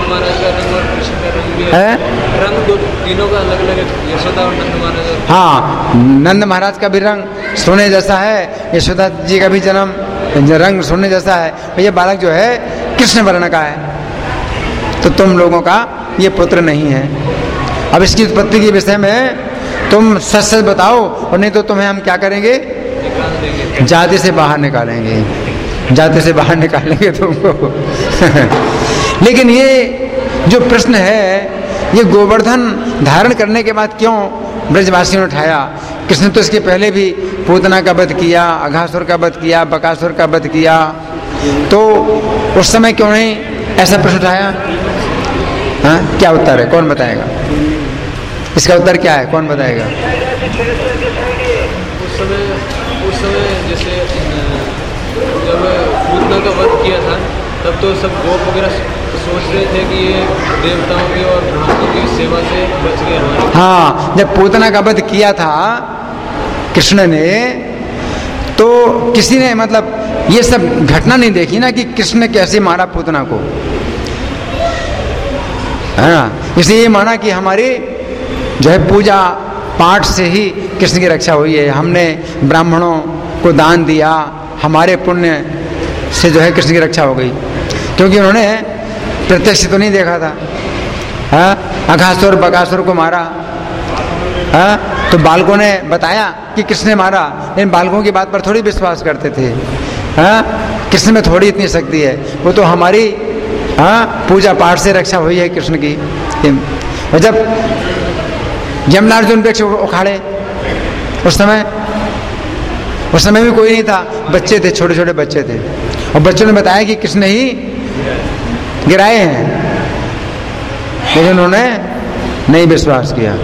है रंग दो तीनों का अलग अलग है, यशोदा और नंद महाराज। हाँ, नंद महाराज का भी रंग सोने जैसा है, यशोदा जी का भी जन्म रंग सोने जैसा है। ये बालक जो है कृष्ण वर्ण का है, तो तुम लोगों का ये पुत्र नहीं है। अब इसकी उत्पत्ति के विषय में तुम सच सच बताओ, और नहीं तो तुम्हें हम क्या करेंगे? जाति से बाहर निकालेंगे, जाति से बाहर निकालेंगे तुमको। लेकिन ये जो प्रश्न है ये गोवर्धन धारण करने के बाद क्यों ब्रजवासियों ने उठाया? कृष्ण तो इसके पहले भी पूतना का वध किया, अघासुर का वध किया, बकासुर का वध किया, तो उस समय क्यों नहीं ऐसा प्रश्न उठाया? हाँ, क्या उत्तर है? कौन बताएगा? इसका उत्तर क्या है? कौन बताएगा? उस समय उस समय जैसे जब पूतना का वध किया था तब तो सब गोप वगैरह सोच रहे थे कि ये देवताओं की और ब्राह्मणों की सेवा से बच गए हमारे। हाँ, जब पूतना का वध किया था कृष्ण ने तो किसी ने मतलब ये सब घटना नहीं देखी ना कि कृष्ण ने कैसे मारा पूतना को, है ना। इसलिए ये माना कि हमारी जो है पूजा पाठ से ही कृष्ण की रक्षा हुई है। हमने ब्राह्मणों को दान दिया, हमारे पुण्य से जो है कृष्ण की रक्षा हो गई, क्योंकि उन्होंने प्रत्यक्ष तो नहीं देखा था। हाँ, अघासुर बकासुर को मारा, हाँ, तो बालकों ने बताया कि कृष्ण ने मारा, लेकिन बालकों की बात पर थोड़ी विश्वास करते थे। हाँ, कृष्ण में थोड़ी इतनी शक्ति है, वो तो हमारी हाँ पूजा पाठ से रक्षा हुई है कृष्ण की। और जब यमनार्जुन वृक्ष उखाड़े, उस समय उस समय भी कोई नहीं था, बच्चे थे, छोटे छोटे बच्चे थे, और बच्चों ने बताया कि कृष्ण ही गिराए हैं, लेकिन उन्होंने नहीं विश्वास किया।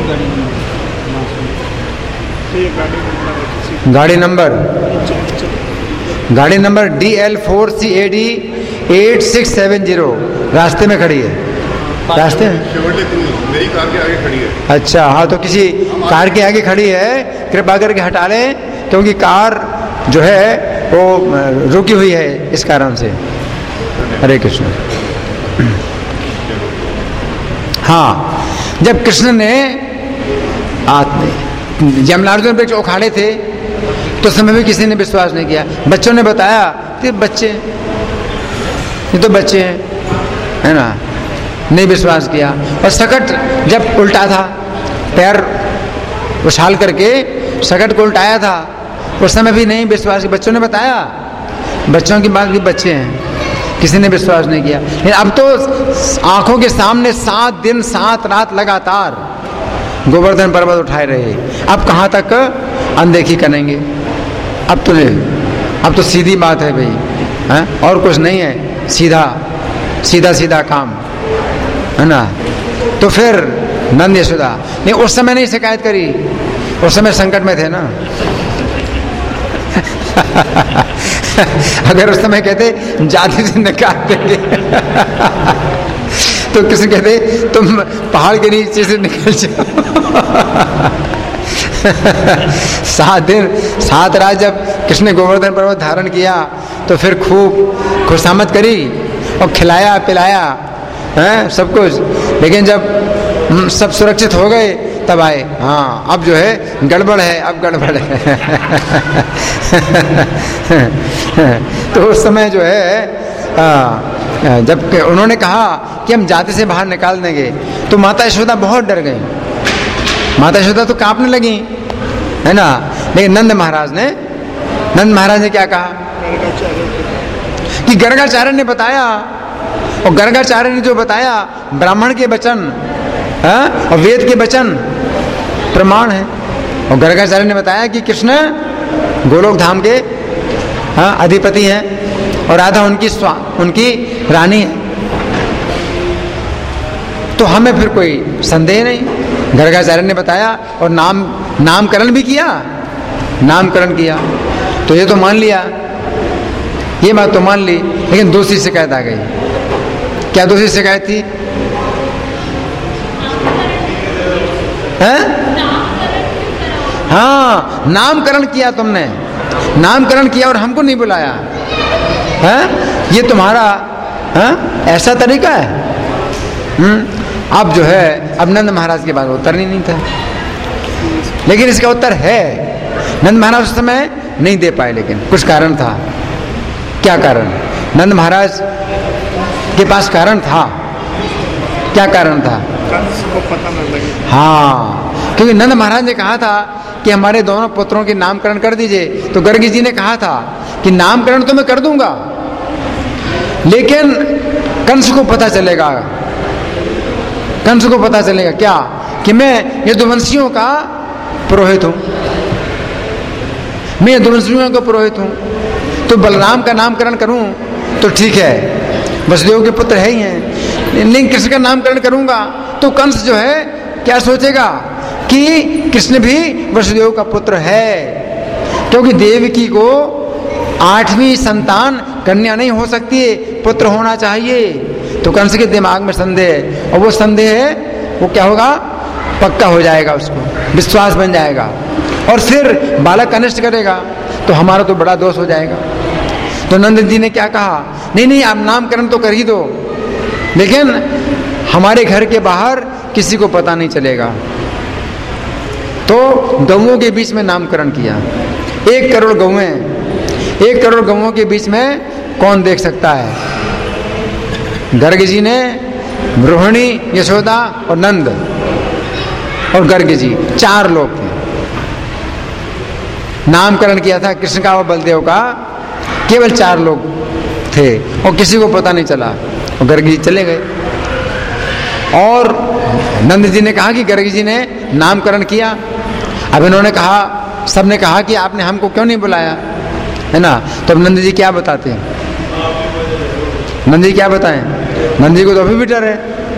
गाड़ी नंबर गाड़ी number D L four C A D eight six seven zero रास्ते में खड़ी है। रास्ते में मेरी कार के आगे खड़ी है। अच्छा, हाँ, तो किसी कार के आगे खड़ी है, कृपा करके हटा लें, क्योंकि कार जो है वो रुकी हुई है इस कारण से। हरे कृष्ण। हाँ, जब कृष्ण ने यमनार्जुन वृक्ष उखाड़े थे तो समय भी किसी ने विश्वास नहीं किया। बच्चों ने बताया कि बच्चे, ये तो बच्चे हैं, है ना, नहीं विश्वास किया। और सकट जब उल्टा था, पैर उछाल करके सकट को उल्टाया था, उस समय भी नहीं विश्वास किया। बच्चों ने बताया, बच्चों की बात भी, बच्चे हैं, किसी ने विश्वास नहीं किया। लेकिन अब तो आंखों के सामने सात दिन सात रात लगातार गोवर्धन पर्वत उठाए रहे, अब कहाँ तक अनदेखी करेंगे? अब तो अब तो सीधी बात है भाई, है? और कुछ नहीं है, सीधा सीधा सीधा काम, है ना। तो फिर नंद यशोदा नहीं, उस समय नहीं शिकायत करी, उस समय संकट में थे ना। अगर उस समय कहते जाति से निकाल देंगे तो किसी कहते तुम पहाड़ के नीचे से निकल जाओ। सात दिन सात रात जब कृष्ण ने गोवर्धन पर्वत धारण किया तो फिर खूब खुशामद करी और खिलाया पिलाया, हैं, सब कुछ। लेकिन जब सब सुरक्षित हो गए तब आए, हाँ अब जो है गड़बड़ है, अब गड़बड़ है। तो उस समय जो है आ, जब उन्होंने कहा कि हम जाति से बाहर निकाल देंगे तो माता यशोदा बहुत डर गई। माता यशोदा तो कांपने लगी, है ना। लेकिन नंद महाराज ने नंद महाराज ने क्या कहा कि गर्गाचार्य ने बताया, और गर्गाचार्य ने जो बताया ब्राह्मण के वचन, हाँ, और वेद के वचन प्रमाण है। और गर्गाचार्य ने बताया कि कृष्ण गोलोक धाम के हाँ अधिपति हैं और राधा उनकी स्वा उनकी रानी है, तो हमें फिर कोई संदेह नहीं। गर्गाचार्य ने बताया और नाम नामकरण भी किया, नामकरण किया, तो ये तो मान लिया, ये बात तो मान ली। लेकिन दूसरी शिकायत आ गई। क्या दूसरी शिकायत थी? हैं? हाँ, नामकरण किया तुमने, नामकरण किया और हमको नहीं बुलाया, हैं? ये तुम्हारा हैं? ऐसा तरीका है? हम्म अब जो है, अब नंद महाराज के बाद उत्तर नहीं, नहीं था, लेकिन इसका उत्तर है। नंद महाराज उस समय नहीं दे पाए, लेकिन कुछ कारण था। क्या कारण? नंद महाराज के पास कारण था। क्या कारण था? को पता न लगे। हाँ, क्योंकि नंद महाराज ने कहा था कि हमारे दोनों पुत्रों के नामकरण कर दीजिए, तो गर्गी जी ने कहा था कि नामकरण तो मैं कर दूंगा, लेकिन कंस को पता चलेगा, कंस को पता चलेगा क्या कि मैं यदुवंशियों का पुरोहित हूं, मैं यदुवंशियों का पुरोहित हूं, तो बलराम का नामकरण करूं तो ठीक है, वसुदेव के पुत्र है ही हैं, लेकिन कृष्ण का नामकरण करूंगा तो कंस जो है क्या सोचेगा कि कृष्ण भी वसुदेव का पुत्र है, क्योंकि देवकी को आठवीं संतान कन्या नहीं हो सकती है, पुत्र होना चाहिए। तो कंस के दिमाग में संदेह है, और वो संदेह है वो क्या होगा, पक्का हो जाएगा, उसको विश्वास बन जाएगा, और फिर बालक अनिष्ट करेगा तो हमारा तो बड़ा दोष हो जाएगा। तो नंद जी ने क्या कहा, नहीं नहीं आप नामकरण तो कर ही दो, लेकिन हमारे घर के बाहर किसी को पता नहीं चलेगा, तो गौओं के बीच में नामकरण किया। एक करोड़ गौएं, एक करोड़ गौओं के बीच में कौन देख सकता है? गर्ग जी ने, रोहिणी, यशोदा और नंद और गर्ग जी, चार लोग थे। नामकरण किया था कृष्ण का और बलदेव का, केवल चार लोग थे और किसी को पता नहीं चला और गर्ग जी चले गए। और नंद जी ने कहा कि गर्ग जी ने नामकरण किया। अब इन्होंने कहा, सबने कहा कि आपने हमको क्यों नहीं बुलाया, है ना? तो अब नंद जी क्या बताते हैं? नंद जी क्या बताएं? नंद जी को तो अभी भी डर है,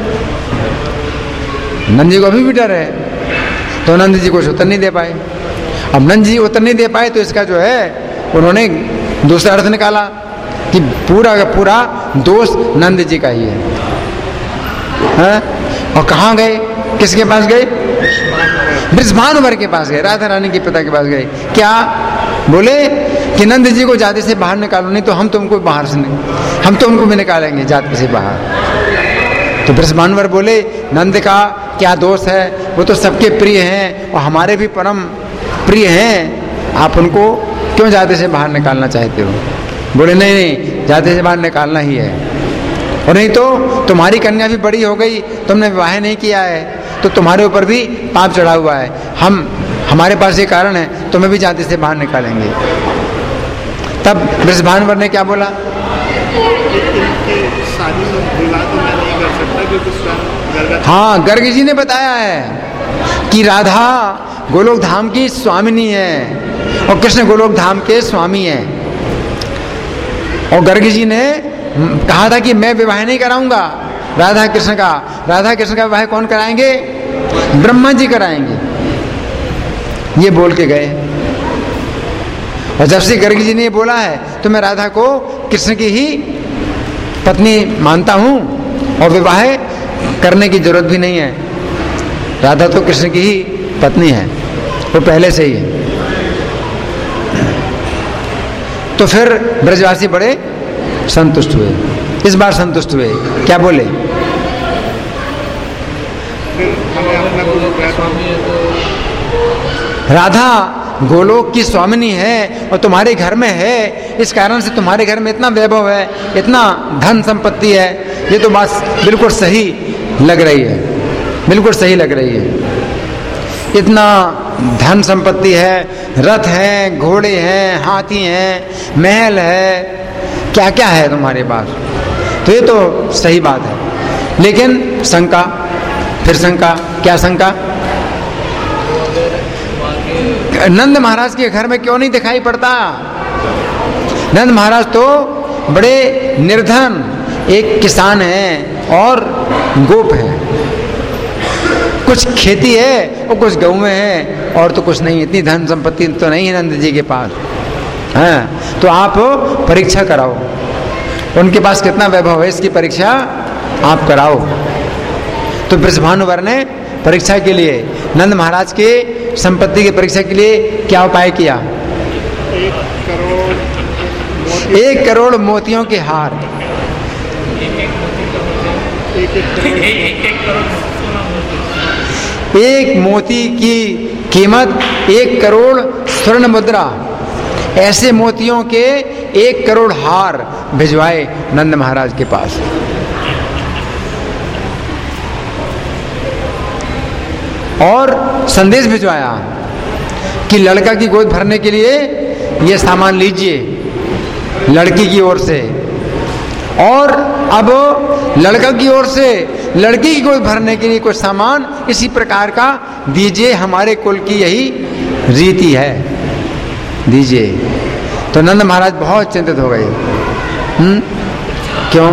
नंद जी को अभी भी डर है। तो नंद जी कुछ उत्तर नहीं दे पाए। अब नंद जी उत्तर नहीं दे पाए तो इसका जो है उन्होंने दूसरा अर्थ निकाला कि पूरा का पूरा दोष नंद जी का ही है, है? और कहाँ गए, किसके पास गए? बृषभानुवर के पास गए, राधा रानी के पिता के पास गए। क्या बोले कि नंद जी को जाति से बाहर निकालो, नहीं तो हम तुमको बाहर से नहीं, हम तो उनको भी निकालेंगे जाति से बाहर। तो बृषभानुवर बोले, नंद का क्या दोष है, वो तो सबके प्रिय हैं और हमारे भी परम प्रिय हैं, आप उनको क्यों जाति से बाहर निकालना चाहते हो? बोले नहीं नहीं, जाति से बाहर निकालना ही है, और नहीं तो तुम्हारी कन्या भी बड़ी हो गई, तुमने विवाह नहीं किया है, तो तुम्हारे ऊपर भी पाप चढ़ा हुआ है। हम हमारे पास ये कारण है, तुम्हें भी जाति से बाहर निकालेंगे। तब बृषभानुवर ने क्या बोला? हाँ, गर्ग जी ने बताया है कि राधा गोलोक धाम की स्वामिनी है और कृष्ण गोलोक धाम के स्वामी हैं। और गर्ग जी ने कहा था कि मैं विवाह नहीं कराऊंगा राधा कृष्ण का, राधा कृष्ण का विवाह कौन कराएंगे? ब्रह्मा जी कराएंगे, ये बोल के गए। और जब से गर्ग जी ने बोला है तो मैं राधा को कृष्ण की ही पत्नी मानता हूं और विवाह करने की जरूरत भी नहीं है। राधा तो कृष्ण की ही पत्नी है, वो पहले से ही है। तो फिर ब्रजवासी बड़े संतुष्ट हुए, इस बार संतुष्ट हुए। क्या बोले? राधा गोलोक की स्वामिनी है और तुम्हारे घर में है, इस कारण से तुम्हारे घर में इतना वैभव है, इतना धन संपत्ति है। ये तो बात बिल्कुल सही लग रही है, बिल्कुल सही लग रही है। इतना धन संपत्ति है, रथ हैं, घोड़े हैं, हाथी हैं, महल है, क्या क्या है तुम्हारे पास, तो ये तो सही बात है। लेकिन शंका, फिर शंका, क्या शंका? नंद महाराज के घर में क्यों नहीं दिखाई पड़ता? नंद महाराज तो बड़े निर्धन एक किसान हैं और गोप हैं, कुछ खेती है और कुछ गऊ में है और तो कुछ नहीं, इतनी धन संपत्ति तो नहीं है नंद जी के पास। हाँ, तो आप परीक्षा कराओ, उनके पास कितना वैभव है इसकी परीक्षा आप कराओ। तो बृषभानुवर ने परीक्षा के लिए, नंद महाराज के संपत्ति की परीक्षा के लिए क्या उपाय किया? एक करोड़ एक करोड़ मोतियों के हार, एक मोती की कीमत एक करोड़ स्वर्ण मुद्रा, ऐसे मोतियों के एक करोड़ हार भिजवाए नंद महाराज के पास। और संदेश भिजवाया कि लड़का की गोद भरने के लिए ये सामान लीजिए लड़की की ओर से, और अब लड़का की ओर से लड़की की गोद भरने के लिए कुछ सामान इसी प्रकार का दीजिए, हमारे कुल की यही रीति है, दीजिए। तो नंद महाराज बहुत चिंतित हो गए। हम्म क्यों?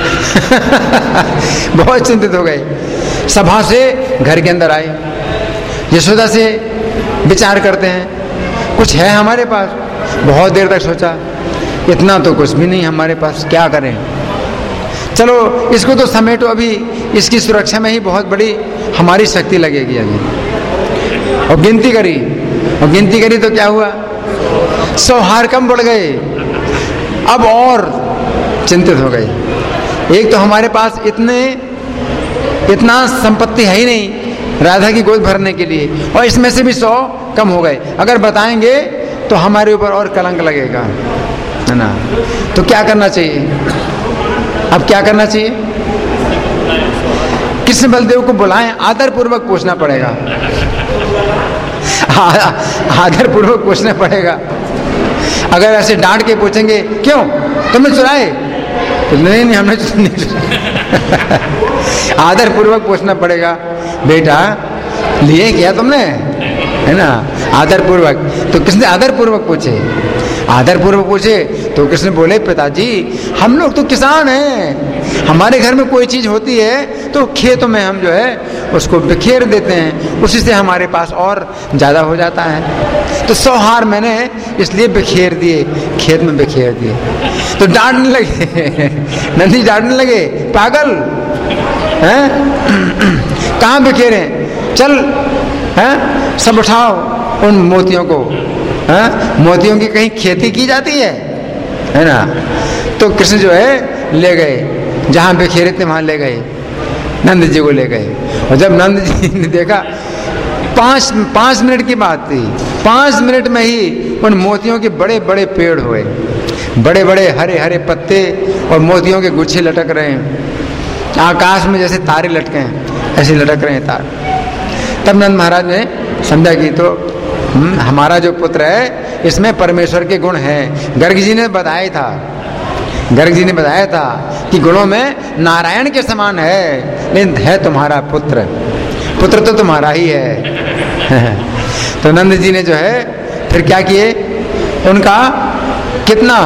बहुत चिंतित हो गए। सभा से घर के अंदर आए, यशोदा से विचार करते हैं, कुछ है हमारे पास? बहुत देर तक सोचा, इतना तो कुछ भी नहीं हमारे पास, क्या करें? चलो इसको तो समेटो, अभी इसकी सुरक्षा में ही बहुत बड़ी हमारी शक्ति लगेगी अभी। और गिनती करी, और गिनती करी तो क्या हुआ? सौ हार कम बढ़ गए। अब और चिंतित हो गए, एक तो हमारे पास इतने इतना संपत्ति है ही नहीं राधा की गोद भरने के लिए, और इसमें से भी सौ कम हो गए। अगर बताएंगे तो हमारे ऊपर और कलंक लगेगा, है ना। तो क्या करना चाहिए? अब क्या करना चाहिए? कृष्ण बलदेव को बुलाएं, आदर पूर्वक पूछना पड़ेगा, आदर पूर्वक पूछना पड़ेगा। अगर ऐसे डांट के पूछेंगे क्यों तुमने चुराए, तो नहीं नहीं हमने नहीं चुराए। आदर पूर्वक पूछना पड़ेगा, बेटा लिए क्या तुमने, है ना, आदर पूर्वक। तो कृष्ण आदर पूर्वक पूछे, आदर पूर्वक पूछे तो कृष्ण बोले पिताजी हम लोग तो किसान हैं, हमारे घर में कोई चीज होती है तो खेतों में हम जो है उसको बिखेर देते हैं, उसी से हमारे पास और ज्यादा हो जाता है। तो सौ हार मैंने इसलिए बिखेर दिए, खेत में बिखेर दिए। तो डांटने लगे, नंदी डांटने लगे, पागल हैं, कहाँ बिखेरे, चल हैं सब उठाओ उन मोतियों को, हैं मोतियों की कहीं खेती की जाती है, है ना। तो कृष्ण जो है ले गए, जहां बिखेरे थे वहां ले गए, नंद जी को ले गए। और जब नंद जी ने देखा, पांच पांच मिनट की बात थी, पांच मिनट में ही उन मोतियों के बड़े बड़े पेड़ हुए, बड़े बड़े हरे हरे पत्ते और मोतियों के गुच्छे लटक रहे हैं आकाश में, जैसे तारे लटके हैं ऐसे लटक रहे हैं तारे। तब नंद महाराज ने समझा कि तो हमारा जो पुत्र है इसमें परमेश्वर के गुण हैं। गर्ग जी ने बताया था, गर्ग जी ने बताया था कि गुणों में नारायण के समान है, लेकिन है तुम्हारा पुत्र, पुत्र तो तुम्हारा ही है। तो नंद जी ने जो है फिर क्या किए, उनका कितना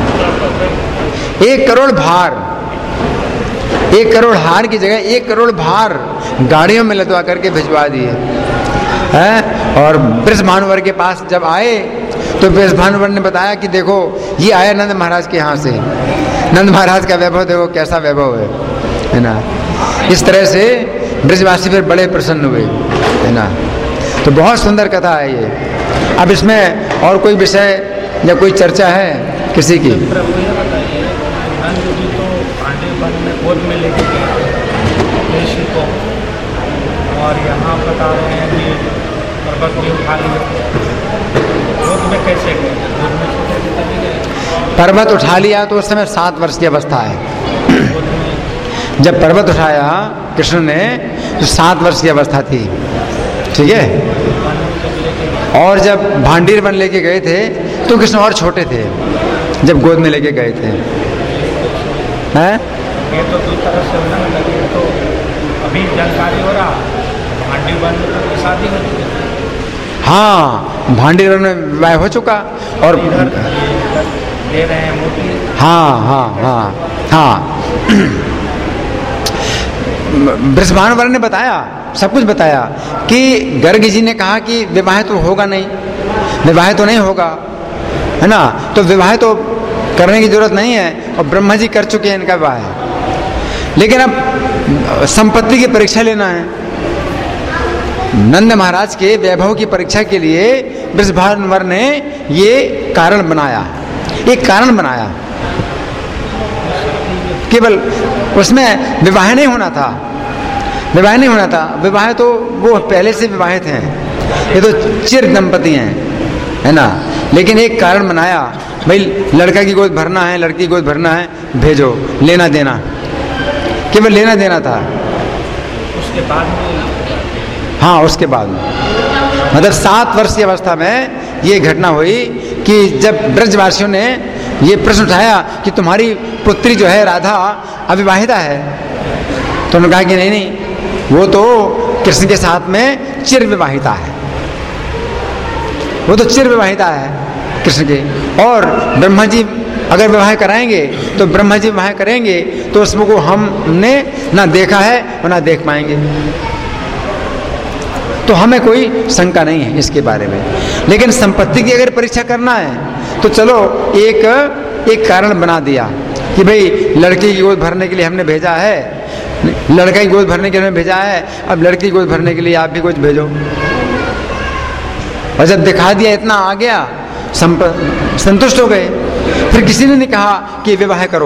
एक करोड़ भार, एक करोड़ हार की जगह एक करोड़ भार गाड़ियों में लदवा करके भिजवा दिए हैं। और बृषभानुवर के पास जब आए तो बृषभानुवर ने बताया कि देखो ये आया नंद महाराज के यहाँ से, नंद महाराज का वैभव देखो कैसा वैभव है, है ना। इस तरह से ब्रजवासी फिर बड़े प्रसन्न हुए, है ना। तो बहुत सुंदर कथा है ये। अब इसमें और कोई विषय या कोई चर्चा है किसी की? प्रभु ये बताइए, नंद जी तो पांडे वन में गोद में लेके गए ऋषि को, और यहाँ बता रहे हैं कि पर्वत भी उठा लिया, गोद में कैसे गए? गोद में छोटे थे तभी गए? पर्वत उठा लिया तो उस समय सात वर्ष की अवस्था है। जब पर्वत उठाया कृष्ण ने तो सात वर्ष की अवस्था थी, ठीक है। और जब भांडीर वन लेके गए थे तो कृष्ण और छोटे थे जब गोद में लेके गए थे, हैं? ये तो दो तरह से होने लगे, तो अभी जानकारी हो रहा भांडी वन में तो शादी हो चुकी है। हाँ, भांडीर वन में विवाह हो चुका और ले रहे हैं मोती। हाँ हाँ हाँ हाँ बृषभानुवर ने बताया, सब कुछ बताया कि गर्ग जी ने कहा कि विवाह तो होगा नहीं, विवाह तो नहीं होगा, है ना। तो विवाह तो करने की जरूरत नहीं है और ब्रह्मा जी कर चुके हैं इनका विवाह है। लेकिन अब संपत्ति की परीक्षा लेना है, नंद महाराज के वैभव की परीक्षा के लिए बृषभानुवर ने ये कारण बनाया, एक कारण बनाया। केवल उसमें विवाह नहीं होना था, विवाह नहीं होना था, विवाह तो वो पहले से विवाहित हैं, ये तो चिर दंपति हैं, है ना। लेकिन एक कारण बनाया, भाई लड़का की गोद भरना है, लड़की की गोद भरना है, भेजो, लेना देना, केवल लेना देना था। उसके बाद में, हाँ उसके बाद में मतलब सात वर्ष की अवस्था में ये घटना हुई कि जब ब्रजवासियों ने ये प्रश्न उठाया कि तुम्हारी पुत्री जो है राधा अविवाहिता है, तो उन्होंने कहा कि नहीं नहीं वो तो कृष्ण के साथ में चिर विवाहिता है, वो तो चिर विवाहिता है कृष्ण के। और ब्रह्मा जी अगर विवाह कराएंगे तो ब्रह्मा जी विवाह करेंगे तो उसमें को हमने ना देखा है और ना देख पाएंगे, तो हमें कोई शंका नहीं है इसके बारे में। लेकिन संपत्ति की अगर परीक्षा करना है तो चलो एक एक कारण बना दिया कि भाई लड़के की गोद भरने के लिए हमने भेजा है, लड़का की गोद भरने के लिए भेजा है, अब लड़की की गोद भरने के लिए आप भी कुछ भेजो। और जब दिखा दिया इतना आ गया, संतुष्ट हो गए। फिर किसी ने नहीं कहा कि विवाह करो,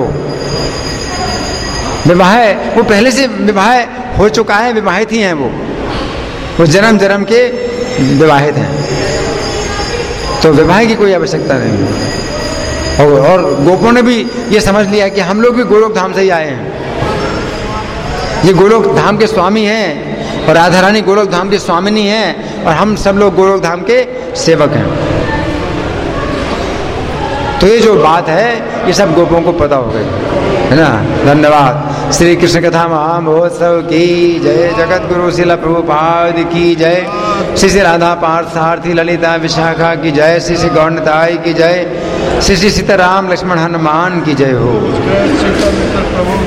विवाह वो पहले से विवाह हो चुका है, विवाहित ही हैं वो, वो जन्म जन्म के विवाहित हैं, तो विवाह की कोई आवश्यकता नहीं। और, और गोपों ने भी ये समझ लिया कि हम लोग भी गोलोक धाम से ही आए हैं, ये गोलोक धाम के स्वामी हैं और राधा रानी गोलोक धाम की स्वामिनी हैं और हम सब लोग गोलोक धाम के सेवक हैं। तो ये जो बात है ये सब गोपों को पता हो गई है ना। धन्यवाद। श्री कृष्ण कथा महामहोत्सव की जय, जगत गुरु शिला प्रभुपाद की जय, श्री श्री राधा पार्थ सारथी ललिता विशाखा की जय, श्री श्री गौरताई की जय, श्री श्री सीताराम लक्ष्मण हनुमान की जय हो।